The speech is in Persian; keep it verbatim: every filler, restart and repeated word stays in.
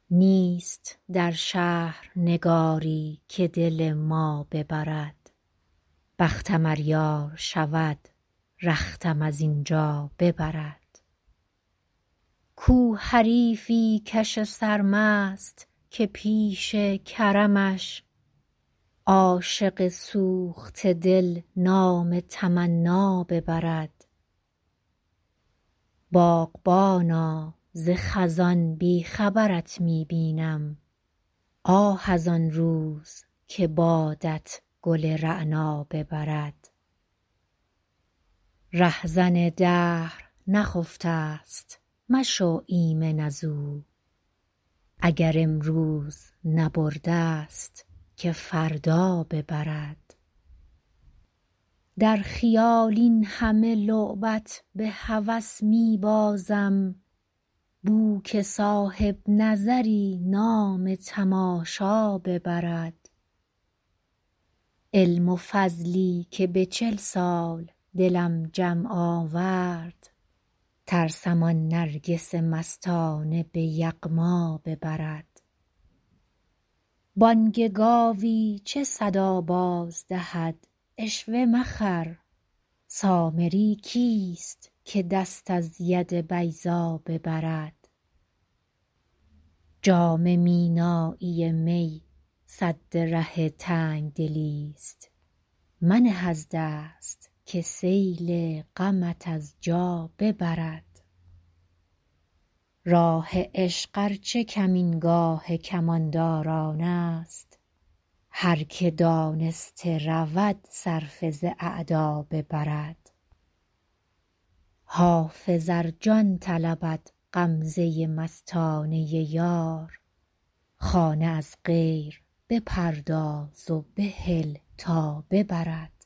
نیست در شهر نگاری که دل ما ببرد. بختم ار یار شود رختم از اینجا ببرد. کو حریفی کش سرمست که پیش کرمش عاشق سوخته دل نام تمنا ببرد. باغبانا ز خزان بی خبرت می بینم، آه از آن روز که بادت گل رعنا ببرد. رهزن دهر نخفته است مشو ایمن ازو، اگر امروز نبرده است که فردا ببرد. در خیال این همه لعبت به هوس می بازم، بو که صاحب نظری نام تماشا ببرد. علم و فضلی که به چل سال دلم جمع آورد، ترسم آن نرگس مستانه به یغما ببرد. بانگ گاوی چه صدا باز دهد عشوه مخر، سامری کیست که دست از ید بیضا ببرد. جام مینایی می سد ره تنگدلی است، منه از دست که سیل غمت از جا ببرد. راه عشق ار چه کمینگاه کمانداران است، هر که دانسته رود صرفه ز اعدا ببرد. حافظ ار جان طلبد غمزه مستانه یار، خانه از غیر بپرداز و بهل تا ببرد.